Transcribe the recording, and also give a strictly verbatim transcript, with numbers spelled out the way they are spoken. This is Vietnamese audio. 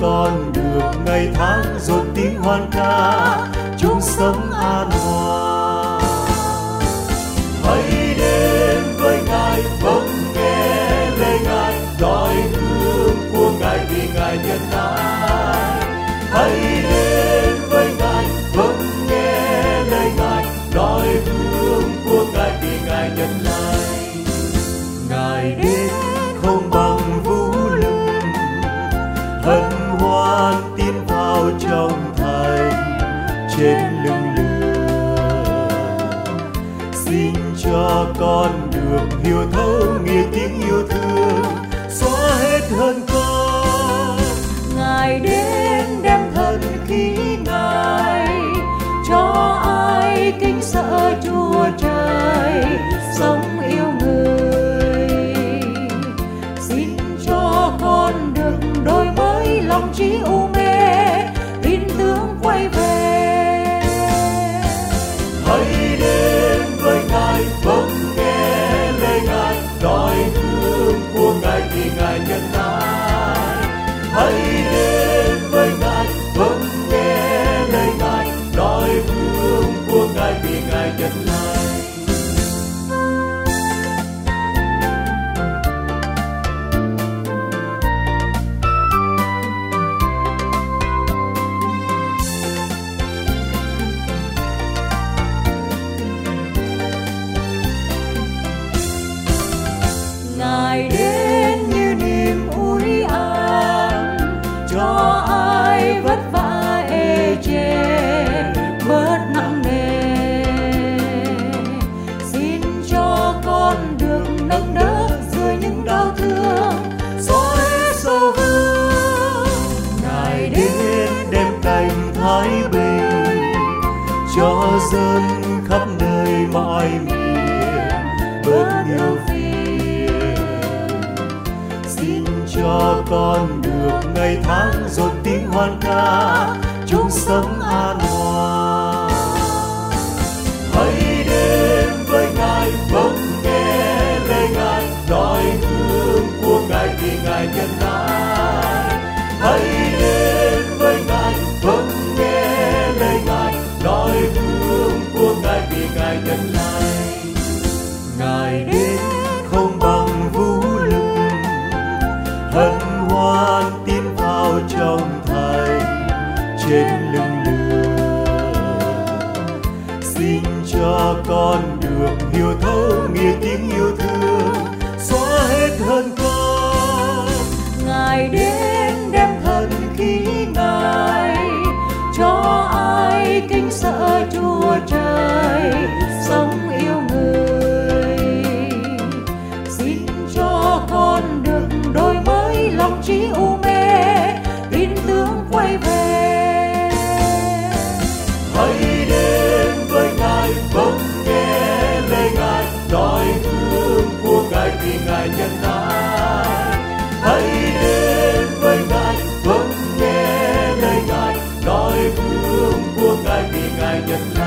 con được ngày tháng rộn tiếng hoan ca, chung sống an hòa. Hãy đến với Ngài, vâng nghe lời Ngài, đòi hương của Ngài vì Ngài nhân ái. Hãy đến với Ngài, vâng nghe lời Ngài, đòi hương của Ngài vì Ngài nhân ái. Ngài đến không bằng vũ lực, hân hoan tiến vào trong thành trên lưng lửa. Xin cho con được hiểu thấu nghĩa tiếng yêu thương, xóa hết hơn con. Ngài đến đem thần khí Ngài, cho ai kính sợ Chúa Trời, sống yêu người. Xin cho con được đổi mới lòng trí u mê, tin tưởng quay về. Hãy đến với Ngài, vâng nghe lời Ngài, đòi hương của Ngài vì Ngài nhân ái. Hãy đến với Ngài, vâng nghe lời Ngài, đòi hương của Ngài vì Ngài nhân ái. Ngài đến như niềm ủi an, cho ai vất vả ê chề bớt nặng nề. Xin cho con được nâng đỡ dưới những đau thương, xóa hết sầu vương. Ngài đến đem cành thái bình, cho dân khắp nơi mọi miền bớt nhiều phiền. Xin cho con được ngày tháng rộn tiếng hoan ca, chung sống an hòa. Hãy đến với Ngài, vâng nghe lời Ngài, đòi hương của Ngài vì Ngài nhân ái. Hãy đến với Ngài, vâng nghe lời Ngài, đòi hương của Ngài vì Ngài nhân ái. Ngài đến không bằng vũ lực, hân hoan tiến vào trong thành trên lưng lửa. Xin cho con được hiểu thấu nghĩa tiếng yêu thương, xóa hết hơn con. Ngài đến đem thần khí Ngài, cho ai kính sợ Chúa Trời, sống yêu người. Xin cho con được đổi mới lòng trí u mê, tin tưởng quay về. Hãy đến với Ngài, vâng nghe lời Ngài, đòi hương của Ngài vì Ngài nhân ái. Hãy đến với Ngài, vâng nghe lời Ngài, đòi hương của Ngài vì Ngài nhân ái.